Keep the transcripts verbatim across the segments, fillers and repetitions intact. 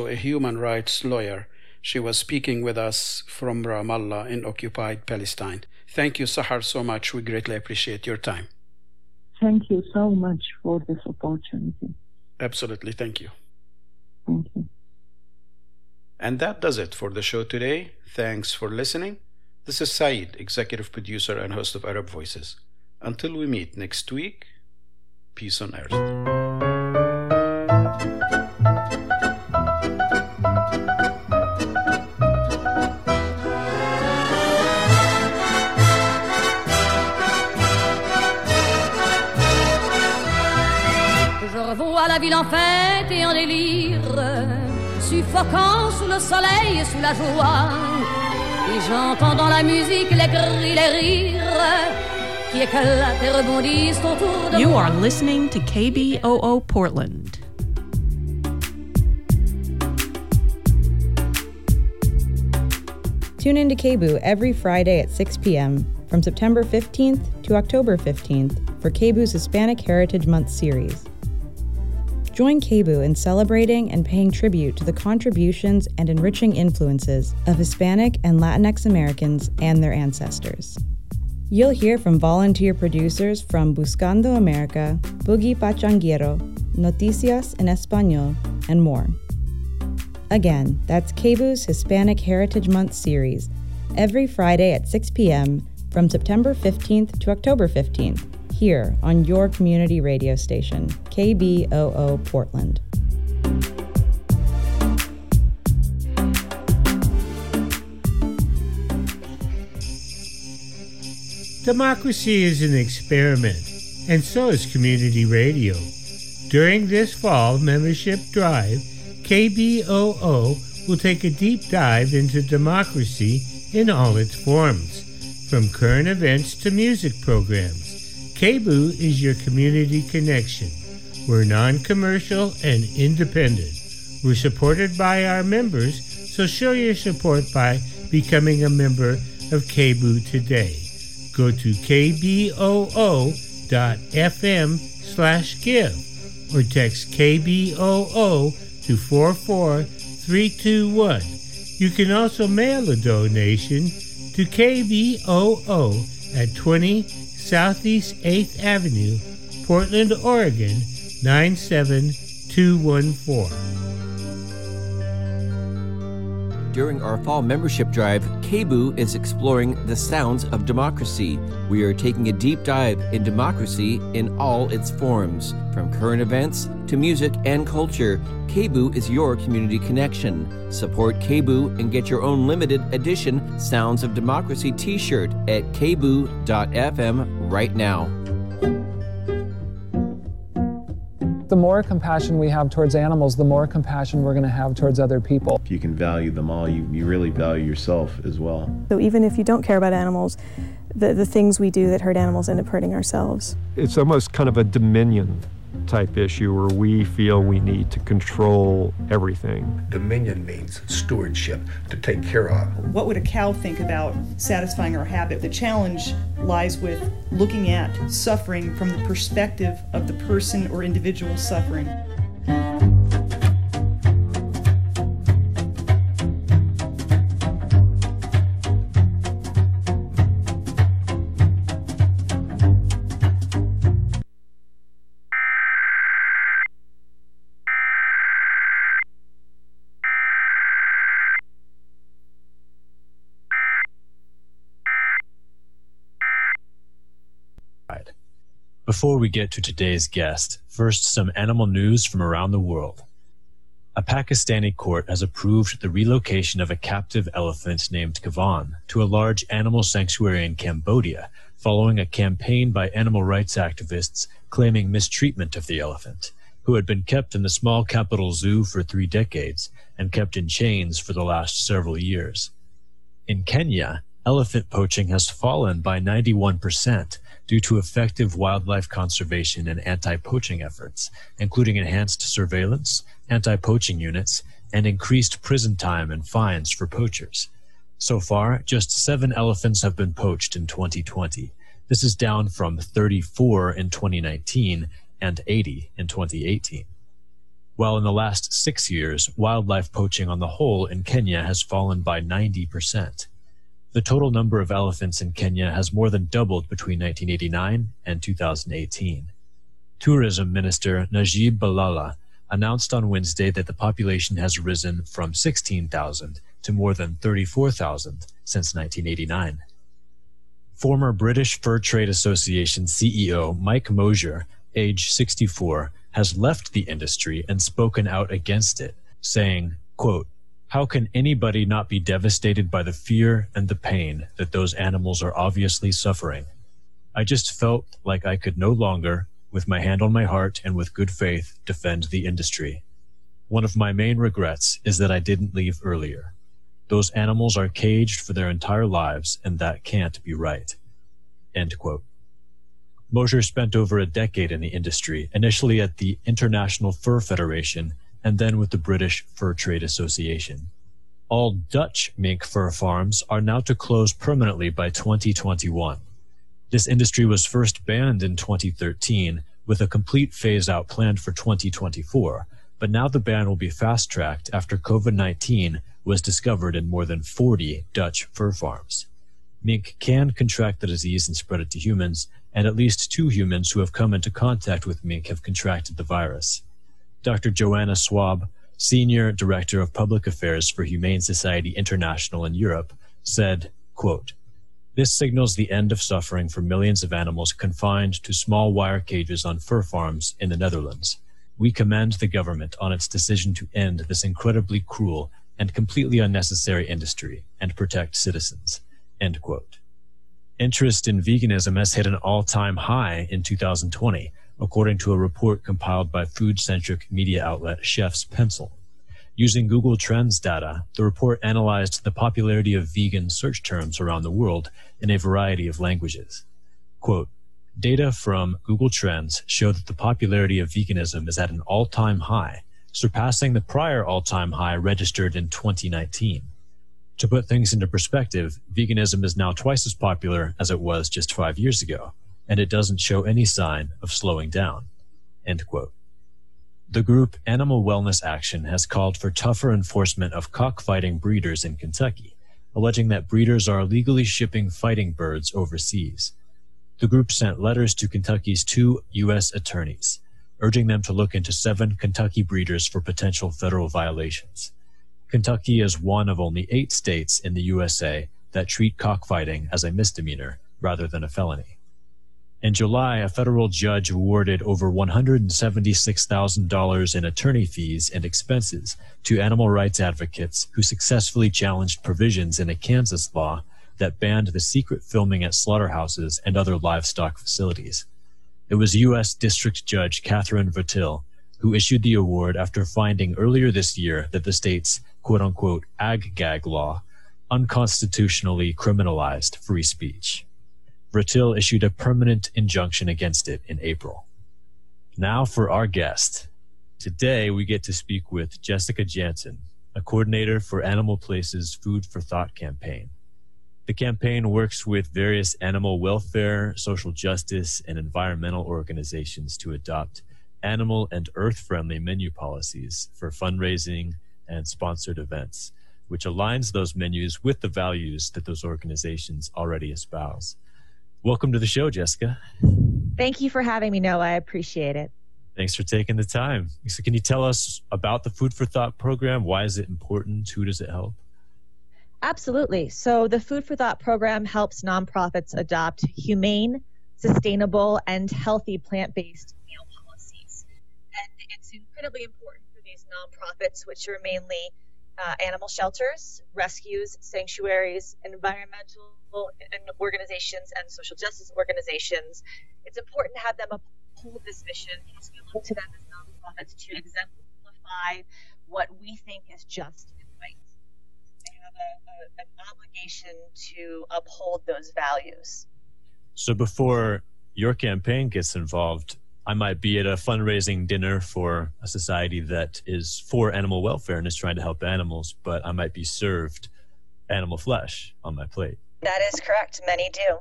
also a human rights lawyer. She was speaking with us from Ramallah in occupied Palestine. Thank you, Sahar, so much. We greatly appreciate your time. Thank you so much for this opportunity. Absolutely. Thank you. Thank you. And that does it for the show today. Thanks for listening. This is Saeed, executive producer and host of Arab Voices. Until we meet next week, peace on earth. Je revois la ville en fête et en délire, suffoquant sous le soleil et sous la joie. Et j'entends dans la musique les cris, les rires qui éclatent et rebondissent autour de moi. You are listening to K B O O Portland. Tune in to K B O O every Friday at six p.m. from September fifteenth to October fifteenth for K B O O's Hispanic Heritage Month series. Join K B O O in celebrating and paying tribute to the contributions and enriching influences of Hispanic and Latinx Americans and their ancestors. You'll hear from volunteer producers from Buscando America, Boogie Pachanguero, Noticias en Español, and more. Again, that's K B O O's Hispanic Heritage Month series, every Friday at six p.m. from September fifteenth to October fifteenth, here on your community radio station, K B O O Portland. Democracy is an experiment, and so is community radio. During this fall membership drive, K B O O will take a deep dive into democracy in all its forms, from current events to music programs. K B O O is your community connection. We're non-commercial and independent. We're supported by our members, so show your support by becoming a member of K B O O today. Go to kboo.fm slash give or text K B O O to four four three two one. You can also mail a donation to K B O O at twenty Southeast eighth Avenue, Portland, Oregon, nine seven two one four. During our fall membership drive, K B O O is exploring the sounds of democracy. We are taking a deep dive in democracy in all its forms. From current events to music and culture, K B O O is your community connection. Support K B O O and get your own limited edition Sounds of Democracy t-shirt at k b o o dot f m right now. The more compassion we have towards animals, the more compassion we're going to have towards other people. If you can value them all, you, you really value yourself as well. So even if you don't care about animals, the, the things we do that hurt animals end up hurting ourselves. It's almost kind of a dominion type issue where we feel we need to control everything. Dominion means stewardship, to take care of. What would a cow think about satisfying our habit? The challenge lies with looking at suffering from the perspective of the person or individual suffering. Before we get to today's guest, first some animal news from around the world. A Pakistani court has approved the relocation of a captive elephant named Kavan to a large animal sanctuary in Cambodia, following a campaign by animal rights activists claiming mistreatment of the elephant, who had been kept in the small capital zoo for three decades and kept in chains for the last several years. In Kenya, elephant poaching has fallen by ninety-one percent due to effective wildlife conservation and anti-poaching efforts, including enhanced surveillance, anti-poaching units, and increased prison time and fines for poachers. So far, just seven elephants have been poached in twenty twenty. This is down from thirty-four in twenty nineteen and eighty in twenty eighteen. while in the last six years, wildlife poaching on the whole in Kenya has fallen by ninety percent. The total number of elephants in Kenya has more than doubled between nineteen eighty-nine and two thousand eighteen. Tourism Minister Najib Balala announced on Wednesday that the population has risen from sixteen thousand to more than thirty-four thousand since nineteen eighty-nine. Former British Fur Trade Association C E O Mike Mosier, age sixty-four, has left the industry and spoken out against it, saying, quote, "How can anybody not be devastated by the fear and the pain that those animals are obviously suffering? I just felt like I could no longer, with my hand on my heart and with good faith, defend the industry. One of my main regrets is that I didn't leave earlier. Those animals are caged for their entire lives, and that can't be right." End quote. Mosier spent over a decade in the industry, initially at the International Fur Federation and then with the British Fur Trade Association. All Dutch mink fur farms are now to close permanently by twenty twenty-one. This industry was first banned in twenty thirteen, with a complete phase-out planned for twenty twenty-four, but now the ban will be fast-tracked after COVID nineteen was discovered in more than forty Dutch fur farms. Mink can contract the disease and spread it to humans, and at least two humans who have come into contact with mink have contracted the virus. Doctor Joanna Swab, Senior Director of Public Affairs for Humane Society International in Europe, said, quote, "This signals the end of suffering for millions of animals confined to small wire cages on fur farms in the Netherlands. We commend the government on its decision to end this incredibly cruel and completely unnecessary industry and protect citizens." End quote. Interest in veganism has hit an all-time high in two thousand twenty, according to a report compiled by food-centric media outlet Chef's Pencil. Using Google Trends data, the report analyzed the popularity of vegan search terms around the world in a variety of languages. Quote, "Data from Google Trends show that the popularity of veganism is at an all-time high, surpassing the prior all-time high registered in twenty nineteen. To put things into perspective, veganism is now twice as popular as it was just five years ago, and it doesn't show any sign of slowing down." End quote. The group Animal Wellness Action has called for tougher enforcement of cockfighting breeders in Kentucky, alleging that breeders are illegally shipping fighting birds overseas. The group sent letters to Kentucky's two U S attorneys, urging them to look into seven Kentucky breeders for potential federal violations. Kentucky is one of only eight states in the U S A that treat cockfighting as a misdemeanor rather than a felony. In July, a federal judge awarded over one hundred seventy-six thousand dollars in attorney fees and expenses to animal rights advocates who successfully challenged provisions in a Kansas law that banned the secret filming at slaughterhouses and other livestock facilities. It was U S District Judge Catherine Vertil who issued the award after finding earlier this year that the state's quote-unquote ag-gag law unconstitutionally criminalized free speech. Vertil issued a permanent injunction against it in April. Now for our guest. Today we get to speak with Jessica Jansen, a coordinator for Animal Place's Food for Thought campaign. The campaign works with various animal welfare, social justice, and environmental organizations to adopt animal and earth-friendly menu policies for fundraising and sponsored events, which aligns those menus with the values that those organizations already espouse. Welcome to the show, Jessica. Thank you for having me, Noah. I appreciate it. Thanks for taking the time. So can you tell us about the Food for Thought program? Why is it important? Who does it help? Absolutely. So the Food for Thought program helps nonprofits adopt humane, sustainable, and healthy plant-based meal policies. And it's incredibly important for these nonprofits, which are mainly uh, animal shelters, rescues, sanctuaries, environmental organizations, and social justice organizations. It's important to have them uphold this mission because we look to them as nonprofits to exemplify what we think is just and right. They have a, a, an obligation to uphold those values. So before your campaign gets involved, I might be at a fundraising dinner for a society that is for animal welfare and is trying to help animals, but I might be served animal flesh on my plate. That is correct. Many do.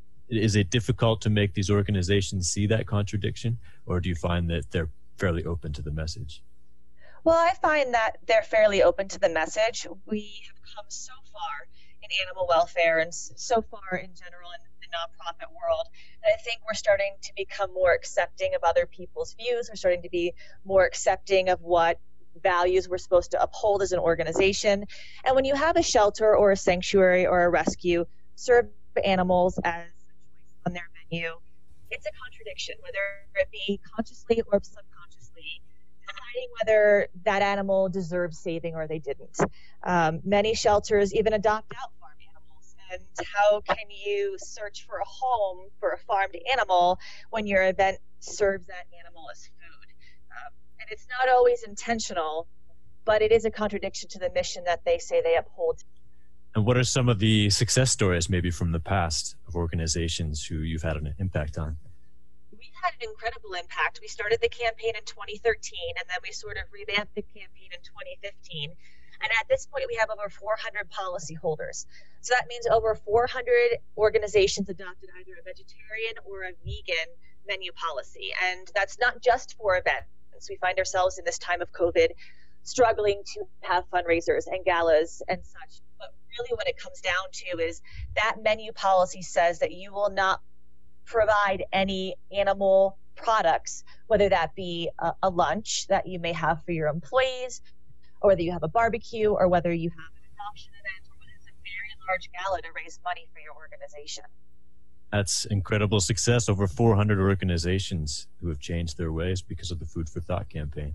Is it difficult to make these organizations see that contradiction, or do you find that they're fairly open to the message? Well, I find that they're fairly open to the message. We have come so far in animal welfare and so far in general in the nonprofit world. And I think we're starting to become more accepting of other people's views. We're starting to be more accepting of what values we're supposed to uphold as an organization. And when you have a shelter or a sanctuary or a rescue serve animals as a choice on their menu, it's a contradiction, whether it be consciously or subconsciously, deciding whether that animal deserves saving or they didn't. Um, many shelters even adopt out farm animals. And how can you search for a home for a farmed animal when your event serves that animal as food? Um, and it's not always intentional, but it is a contradiction to the mission that they say they uphold. And what are some of the success stories maybe from the past of organizations who you've had an impact on? We've had an incredible impact. We started the campaign in twenty thirteen, and then we sort of revamped the campaign in twenty fifteen. And at this point, we have over four hundred policy holders. So that means over four hundred organizations adopted either a vegetarian or a vegan menu policy. And that's not just for events. We find ourselves in this time of COVID struggling to have fundraisers and galas and such. But really what it comes down to is that menu policy says that you will not provide any animal products, whether that be a, a lunch that you may have for your employees, or whether you have a barbecue, or whether you have an adoption event, or whether it's a very large gala to raise money for your organization. That's incredible success. Over four hundred organizations who have changed their ways because of the Food for Thought campaign.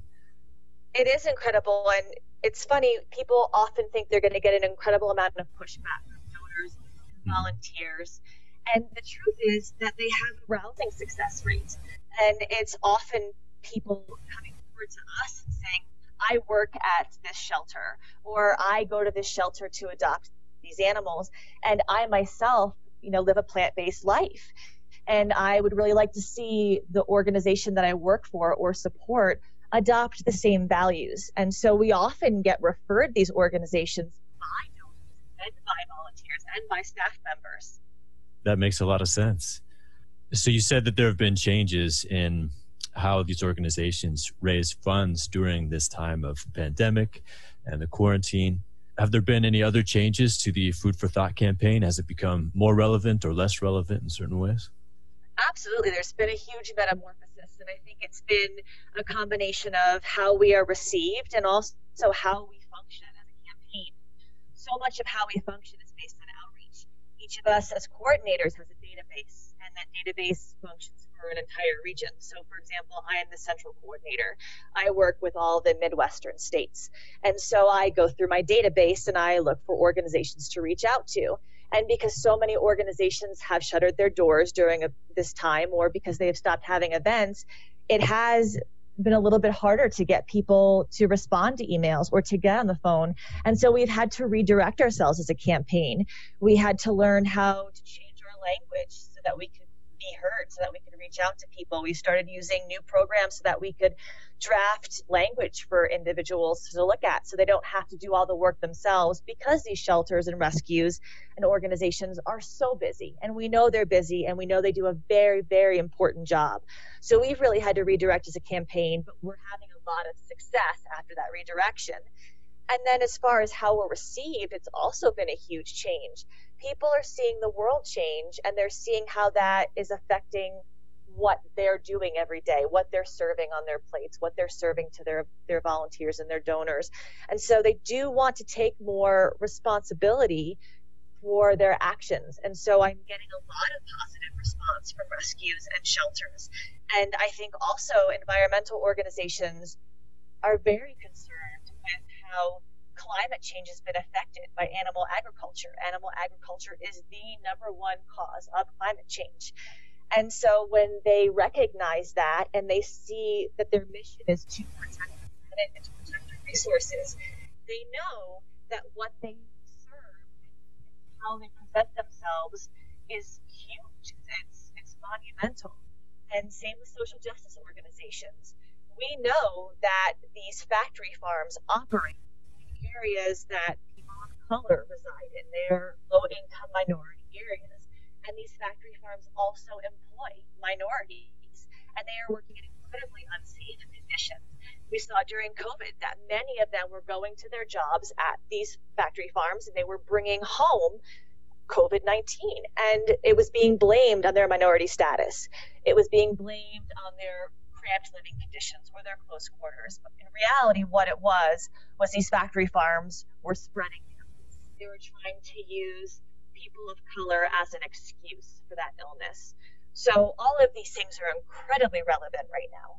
It is incredible, and it's funny, people often think they're going to get an incredible amount of pushback from donors, volunteers, and the truth is that they have a rousing success rate. And it's often people coming forward to us and saying, I work at this shelter, or I go to this shelter to adopt these animals, and I myself, you know, live a plant-based life. And I would really like to see the organization that I work for or support adopt the same values. And so we often get referred these organizations by donors and by volunteers and by staff members. That makes a lot of sense. So you said that there have been changes in how these organizations raise funds during this time of pandemic and the quarantine. Have there been any other changes to the Food for Thought campaign? Has it become more relevant or less relevant in certain ways? Absolutely. There's been a huge metamorphosis, and I think it's been a combination of how we are received and also how we function as a campaign. So much of how we function is based on outreach. Each of us as coordinators has a database, and that database functions for an entire region. So, for example, I am the central coordinator. I work with all the Midwestern states. And so I go through my database and I look for organizations to reach out to. And because so many organizations have shuttered their doors during a, this time, or because they have stopped having events, it has been a little bit harder to get people to respond to emails or to get on the phone. And so we've had to redirect ourselves as a campaign. We had to learn how to change our language so that we could be heard, so that we could reach out to people. We started using new programs so that we could draft language for individuals to look at so they don't have to do all the work themselves, because these shelters and rescues and organizations are so busy, and we know they're busy, and we know they do a very, very important job. So we've really had to redirect as a campaign, but we're having a lot of success after that redirection. And then as far as how we're received, it's also been a huge change. People are seeing the world change, and they're seeing how that is affecting what they're doing every day, what they're serving on their plates, what they're serving to their, their volunteers and their donors. And so they do want to take more responsibility for their actions. And so I'm getting a lot of positive response from rescues and shelters. And I think also environmental organizations are very concerned with how climate change has been affected by animal agriculture. Animal agriculture is the number one cause of climate change. And so when they recognize that and they see that their mission is to protect the planet and to protect their resources, they know that what they serve and how they present themselves is huge. It's, it's monumental. And same with social justice organizations. We know that these factory farms operate areas that people of color reside in. They're low-income minority areas. And these factory farms also employ minorities, and they are working in incredibly unsafe conditions. we saw during COVID that many of them were going to their jobs at these factory farms and they were bringing home COVID nineteen, and it was being blamed on their minority status. It was being blamed on their cramped living conditions or their close quarters. But in reality, what it was, was these factory farms were spreading illness. They were trying to use people of color as an excuse for that illness. So all of these things are incredibly relevant right now.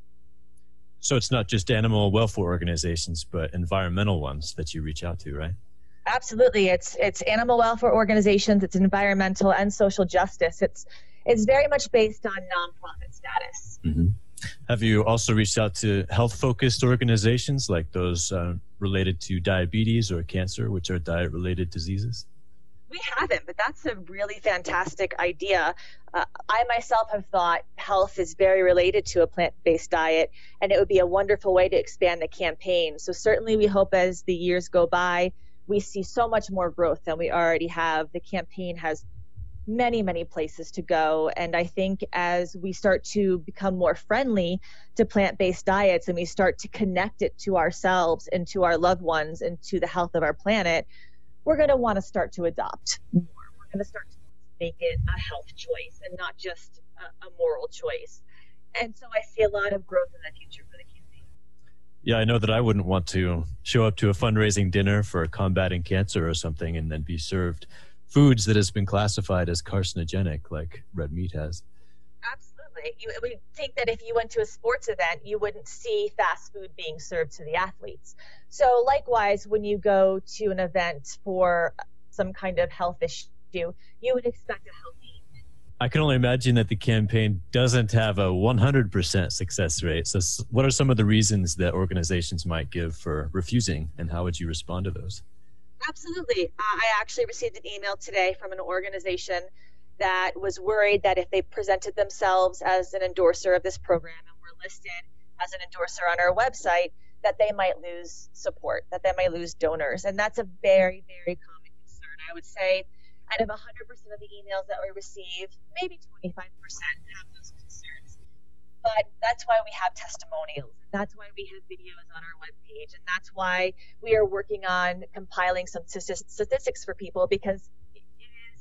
So it's not just animal welfare organizations, but environmental ones that you reach out to, right? Absolutely. It's it's animal welfare organizations, it's environmental and social justice. It's it's very much based on nonprofit status. Mm-hmm. Have you also reached out to health-focused organizations like those uh, related to diabetes or cancer, which are diet-related diseases? We haven't, but that's a really fantastic idea. Uh, I myself have thought health is very related to a plant-based diet, and it would be a wonderful way to expand the campaign. So certainly we hope as the years go by, we see so much more growth than we already have. The campaign has many, many places to go. And I think as we start to become more friendly to plant-based diets and we start to connect it to ourselves and to our loved ones and to the health of our planet, we're going to want to start to adopt more. We're going to start to make it a health choice and not just a, a moral choice. And so I see a lot of growth in the future for the campaign. Yeah, I know that I wouldn't want to show up to a fundraising dinner for combating cancer or something and then be served foods that has been classified as carcinogenic like red meat has. Absolutely. You would think that if you went to a sports event, you wouldn't see fast food being served to the athletes. So likewise, when you go to an event for some kind of health issue, you would expect a healthy. I can only imagine that the campaign doesn't have a one hundred percent success rate. So what are some of the reasons that organizations might give for refusing, and how would you respond to those? Absolutely. Uh, I actually received an email today from an organization that was worried that if they presented themselves as an endorser of this program and were listed as an endorser on our website, that they might lose support, that they might lose donors. And that's a very, very common concern. I would say out of one hundred percent of the emails that we receive, maybe twenty-five percent have those concerns. But that's why we have testimonials. That's why we have videos on our webpage. And that's why we are working on compiling some statistics for people, because it is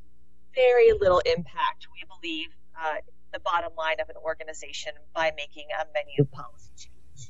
very little impact, we believe, uh, the bottom line of an organization by making a menu policy change.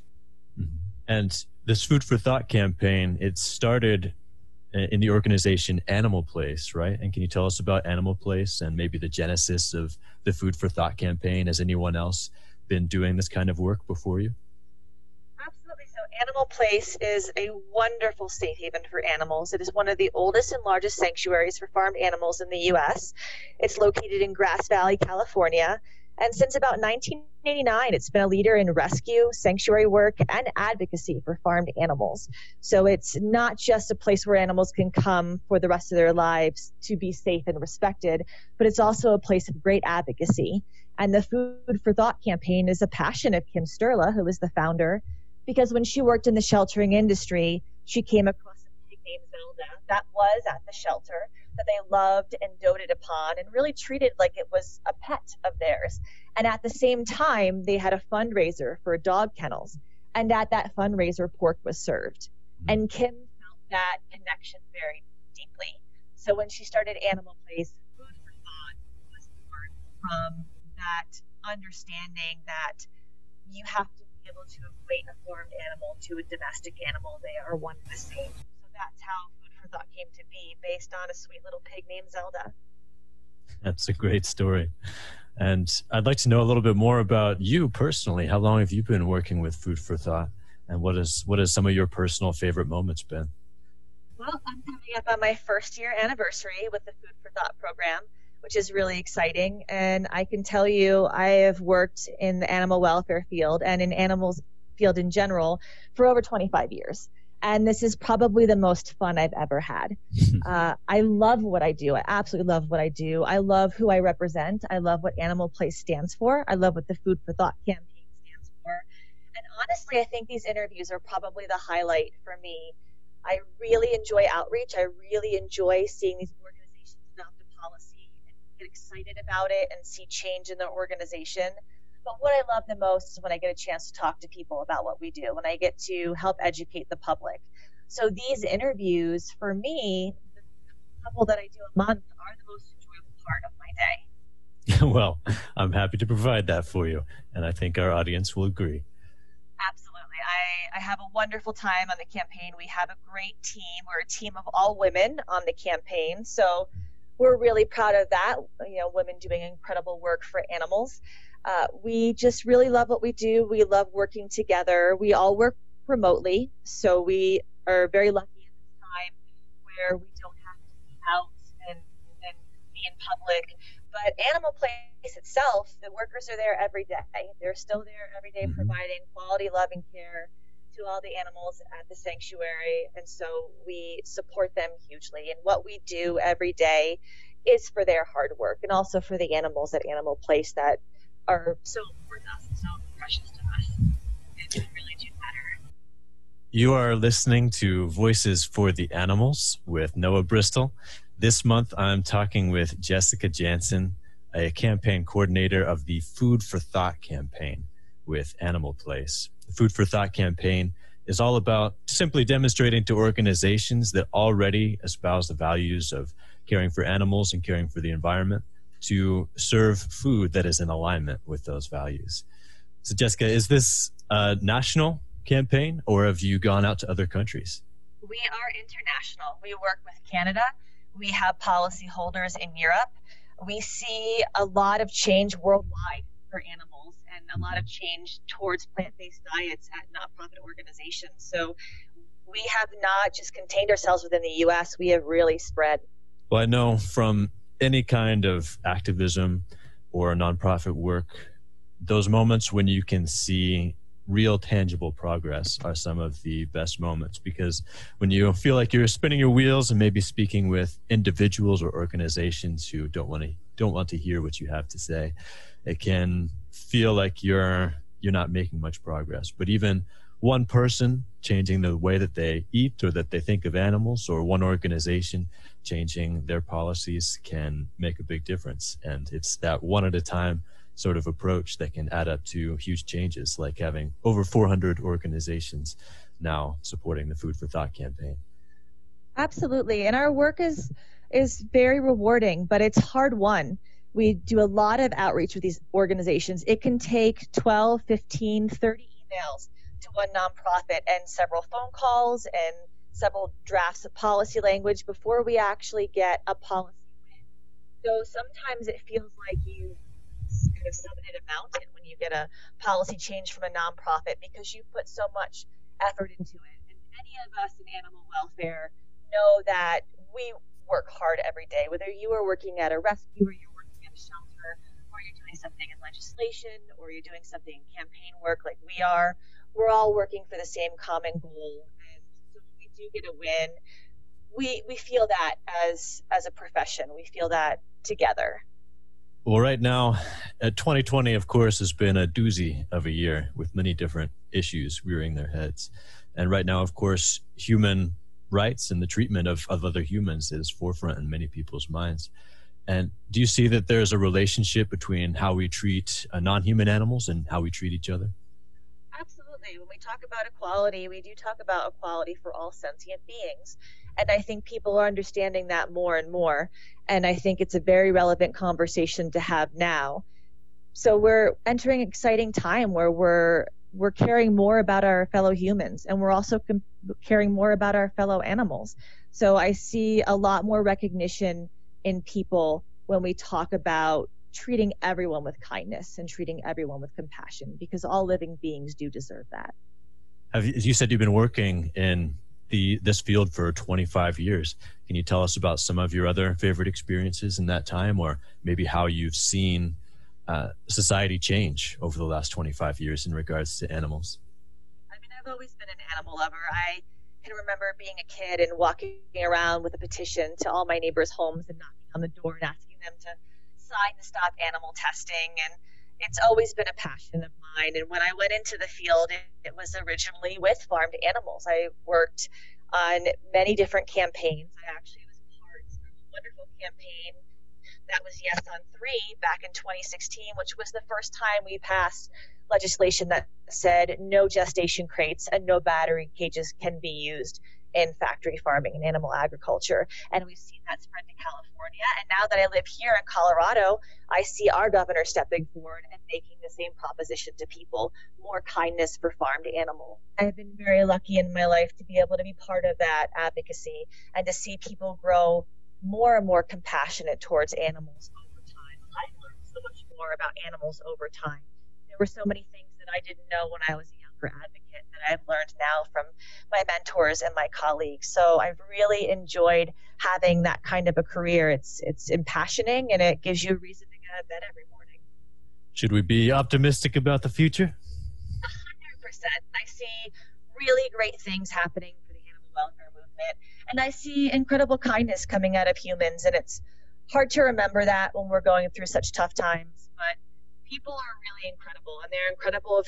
And this Food for Thought campaign, it started in the organization Animal Place, right? And can you tell us about Animal Place and maybe the genesis of the Food for Thought campaign? Has anyone else been doing this kind of work before you? Absolutely. So Animal Place is a wonderful safe haven for animals. It is one of the oldest and largest sanctuaries for farmed animals in the U S. It's located in Grass Valley, California. And since about nineteen eighty-nine, it's been a leader in rescue, sanctuary work, and advocacy for farmed animals. So it's not just a place where animals can come for the rest of their lives to be safe and respected, but it's also a place of great advocacy. And the Food for Thought campaign is a passion of Kim Sturla, who is the founder, because when she worked in the sheltering industry, she came across a pig named Zelda that was at the shelter, that they loved and doted upon and really treated like it was a pet of theirs. And at the same time, they had a fundraiser for dog kennels. And at that fundraiser, pork was served. And Kim felt that connection very deeply. So when she started Animal Place, Food for Thought was born from that understanding that you have to be able to equate a farmed animal to a domestic animal. They are one and the same. So that's how Food for Thought came to be, based on a sweet little pig named Zelda. That's a great story. And I'd like to know a little bit more about you personally. How long have you been working with Food for Thought? And what is what has some of your personal favorite moments been? Well, I'm coming up on my first year anniversary with the Food for Thought program, which is really exciting. And I can tell you, I have worked in the animal welfare field and in animals field in general for over twenty-five years. And this is probably the most fun I've ever had. Uh, I love what I do. I absolutely love what I do. I love who I represent. I love what Animal Place stands for. I love what the Food for Thought campaign stands for. And honestly, I think these interviews are probably the highlight for me. I really enjoy outreach. I really enjoy seeing these organizations adopt a policy and get excited about it and see change in their organization. But what I love the most is when I get a chance to talk to people about what we do, when I get to help educate the public. So these interviews, for me, the couple that I do a month, are the most enjoyable part of my day. Well, I'm happy to provide that for you, and I think our audience will agree. Absolutely. I, I have a wonderful time on the campaign. We have a great team. We're a team of all women on the campaign, so we're really proud of that. You know, women doing incredible work for animals. Uh, we just really love what we do. We love working together. We all work remotely, so we are very lucky at this time where we don't have to be out and, and be in public. But Animal Place itself, the workers are there every day. They're still there every day, mm-hmm. providing quality, loving care to all the animals at the sanctuary. And so we support them hugely. And what we do every day is for their hard work, and also for the animals at Animal Place that are so important to us and so precious to us. It really do matter. You are listening to Voices for the Animals with Noah Bristol. This month, I'm talking with Jessica Jansen, a campaign coordinator of the Food for Thought campaign with Animal Place. The Food for Thought campaign is all about simply demonstrating to organizations that already espouse the values of caring for animals and caring for the environment to serve food that is in alignment with those values. So, Jessica, is this a national campaign, or have you gone out to other countries? We are international. We work with Canada. We have policyholders in Europe. We see a lot of change worldwide for animals and a lot of change towards plant-based diets at nonprofit organizations. So we have not just contained ourselves within the U S, we have really spread. Well, I know from any kind of activism or nonprofit work, those moments when you can see real tangible progress are some of the best moments, because when you feel like you're spinning your wheels and maybe speaking with individuals or organizations who don't want to don't want to hear what you have to say, it can feel like you're you're not making much progress. But even one person changing the way that they eat or that they think of animals, or one organization changing their policies, can make a big difference. And it's that one at a time sort of approach that can add up to huge changes, like having over four hundred organizations now supporting the Food for Thought campaign. Absolutely. And our work is is very rewarding, but it's hard won. We do a lot of outreach with these organizations. It can take twelve, fifteen, thirty emails to one nonprofit and several phone calls and several drafts of policy language before we actually get a policy win. So sometimes it feels like you kind of summited a mountain when you get a policy change from a nonprofit, because you put so much effort into it. And any of us in animal welfare know that we work hard every day, whether you are working at a rescue or you're working at a shelter, or you're doing something in legislation, or you're doing something in campaign work like we are. We're all working for the same common goal. And so when we do get a win, we we feel that as as a profession. We feel that together. Well, right now, uh, twenty twenty, of course, has been a doozy of a year with many different issues rearing their heads. And right now, of course, human rights and the treatment of, of other humans is forefront in many people's minds. And do you see that there's a relationship between how we treat uh, non-human animals and how we treat each other? Absolutely. When we talk about equality, we do talk about equality for all sentient beings. And I think people are understanding that more and more. And I think it's a very relevant conversation to have now. So we're entering an exciting time where we're we're caring more about our fellow humans, and we're also com- caring more about our fellow animals. So I see a lot more recognition in people when we talk about treating everyone with kindness and treating everyone with compassion, because all living beings do deserve that. Have you, you said you've been working in the this field for twenty-five years. Can you tell us about some of your other favorite experiences in that time, or maybe how you've seen uh, society change over the last twenty-five years in regards to animals? I mean, I've always been an animal lover. I can remember being a kid and walking around with a petition to all my neighbors' homes and knocking on the door and asking them to sign to stop animal testing. And it's always been a passion of mine. And when I went into the field, it, it was originally with farmed animals. I worked on many different campaigns. I actually was part of a wonderful campaign that was Yes on three back in twenty sixteen, which was the first time we passed legislation that said no gestation crates and no battery cages can be used in factory farming and animal agriculture. And we've seen that spread to California. And now that I live here in Colorado, I see our governor stepping forward and making the same proposition to people, more kindness for farmed animals. I've been very lucky in my life to be able to be part of that advocacy and to see people grow more and more compassionate towards animals over time. I've learned so much more about animals over time. There were so many things that I didn't know when I was a younger advocate that I've learned now from my mentors and my colleagues. So I've really enjoyed having that kind of a career. It's it's impassioning, and it gives you a reason to get out of bed every morning. Should we be optimistic about the future? one hundred percent. I see really great things happening for the animal welfare movement, and I see incredible kindness coming out of humans, and it's hard to remember that when we're going through such tough times, but people are really incredible, and they're incredible of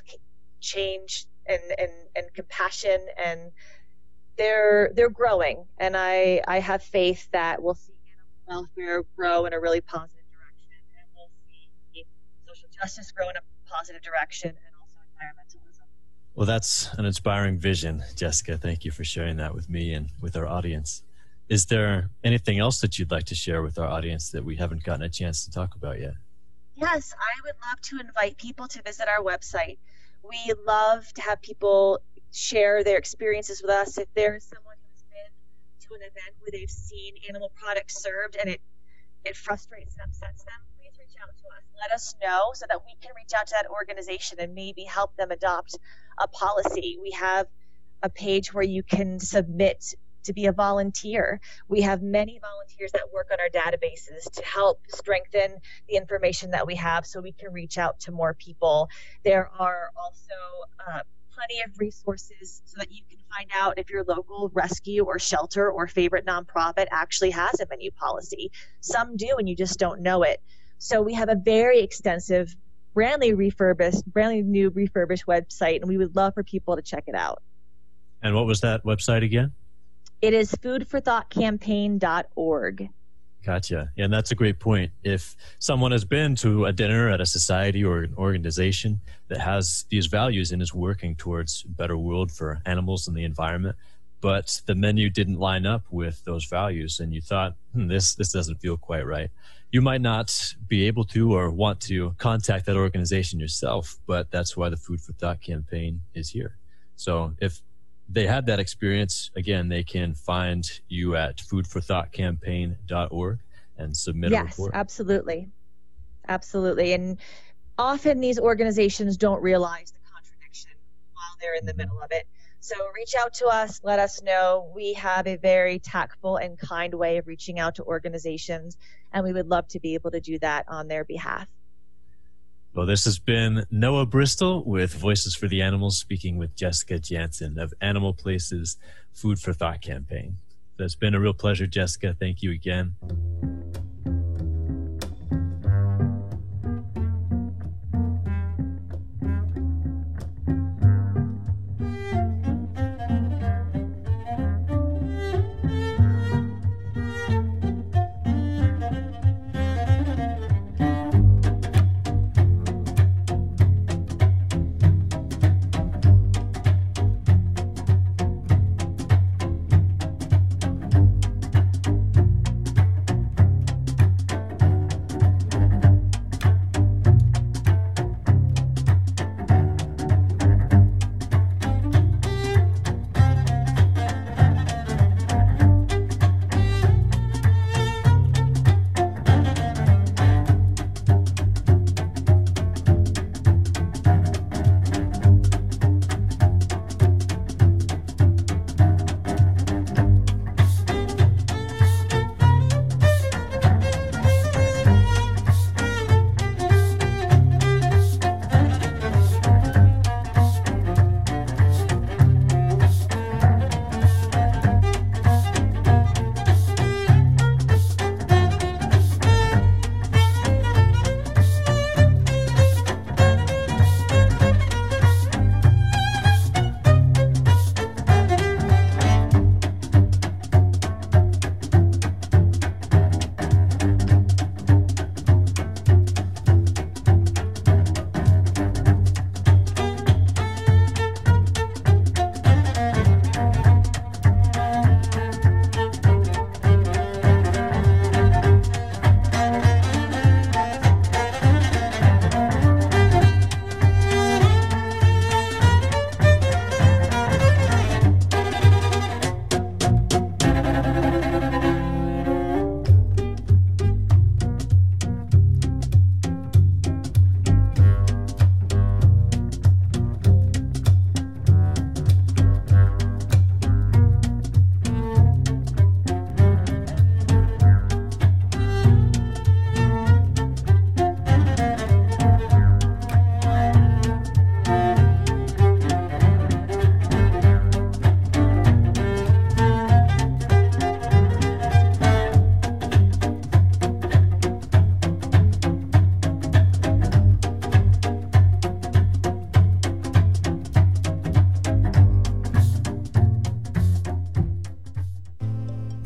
change and, and, and compassion, and they're they're growing. And I, I have faith that we'll see animal welfare grow in a really positive direction, and we'll see social justice grow in a positive direction, and also environmentalism. Well, that's an inspiring vision, Jessica. Thank you for sharing that with me and with our audience. Is there anything else that you'd like to share with our audience that we haven't gotten a chance to talk about yet? Yes, I would love to invite people to visit our website. We love to have people share their experiences with us. If there's someone who's been to an event where they've seen animal products served and it, it frustrates and upsets them, please reach out to us. Let us know so that we can reach out to that organization and maybe help them adopt a policy. We have a page where you can submit to be a volunteer. We have many volunteers that work on our databases to help strengthen the information that we have so we can reach out to more people. There are also uh, plenty of resources so that you can find out if your local rescue or shelter or favorite nonprofit actually has a menu policy. Some do, and you just don't know it. So we have a very extensive, brandly refurbished, brandly new refurbished website, and we would love for people to check it out. And what was that website again? It is food for thought campaign dot org. Gotcha. Yeah, and that's a great point. If someone has been to a dinner at a society or an organization that has these values and is working towards a better world for animals and the environment, but the menu didn't line up with those values and you thought, hmm, this, this doesn't feel quite right, you might not be able to or want to contact that organization yourself, but that's why the Food for Thought campaign is here. So if they had that experience, again, they can find you at food for thought campaign dot org and submit yes, a report. Yes, absolutely. Absolutely. And often these organizations don't realize the contradiction while they're in the mm-hmm. middle of it. So reach out to us, let us know. We have a very tactful and kind way of reaching out to organizations, and we would love to be able to do that on their behalf. Well, this has been Noah Bristol with Voices for the Animals, speaking with Jessica Jansen of Animal Place's Food for Thought campaign. It's been a real pleasure, Jessica. Thank you again.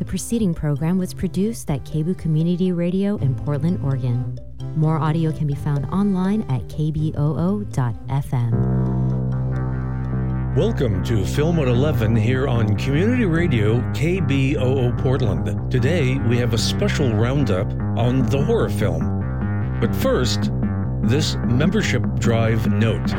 The preceding program was produced at K B O O Community Radio in Portland, Oregon. More audio can be found online at k b o o dot f m. Welcome to Film at eleven here on Community Radio K B O O Portland. Today we have a special roundup on the horror film. But first, this membership drive note.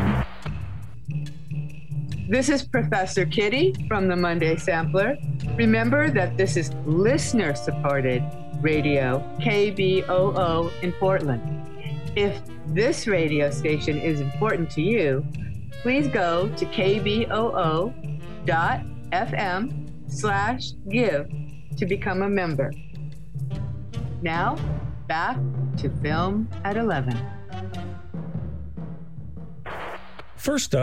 This is Professor Kitty from the Monday Sampler. Remember that this is listener-supported radio, K B O O in Portland. If this radio station is important to you, please go to k b o o dot f m slash give to become a member. Now, back to Film at eleven. First up,